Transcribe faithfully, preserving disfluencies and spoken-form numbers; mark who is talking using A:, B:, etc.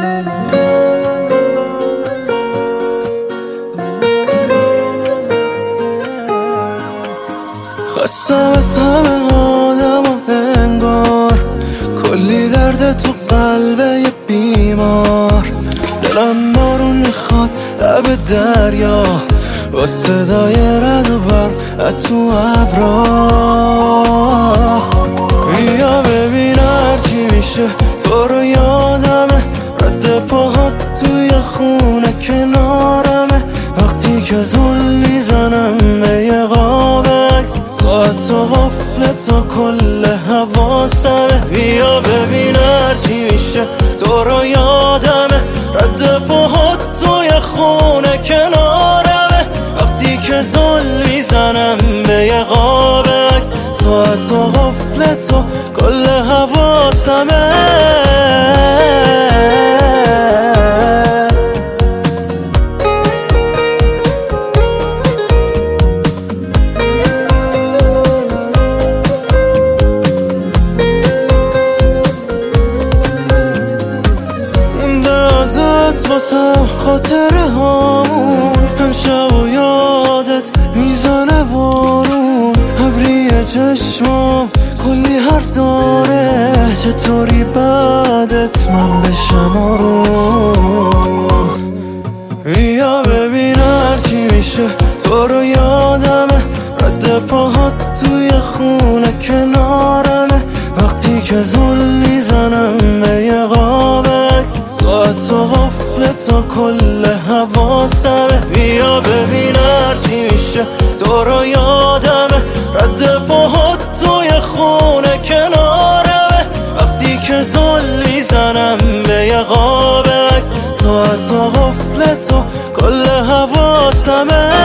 A: خستم از همه آدم و انگار کلی درد تو قلب یه بیمار. دلم بارون میخواد لب دریا با صدای رد و برق تو ابرا. بیا ببین هرچی میشه تو رو یادمه، رد پاهات توی خونه کنارمه. وقتی که زل میزنم به یه قاب عکس، ساعت و قفل تا کل حواسمه. بیا ببین هرچی میشه تو رو یادمه، رد پاهات توی خونه کنارمه. وقتی که زل میزنم به یه قاب عکس، ساعت و قفل تا کل حواسمه. واسم خاطره هامون، امشب و یادت میزنه بارون. ابری چشمام کلی حرف داره، چطوری بعدت من بشم آروم. بیا ببین هرچی میشه تو رو یادمه، رد پاهات توی خونه کنارمه. وقتی که زل میزنم به یه قاب عکس، ساعت و قفل تا کل حواسمه. بیا ببین هرچی میشه تو رو یادمه، رد پاهات توی خونه کنارمه. وقتی که زل میزنم به یه قاب عکس، ساعت و قفل تا کل حواسمه.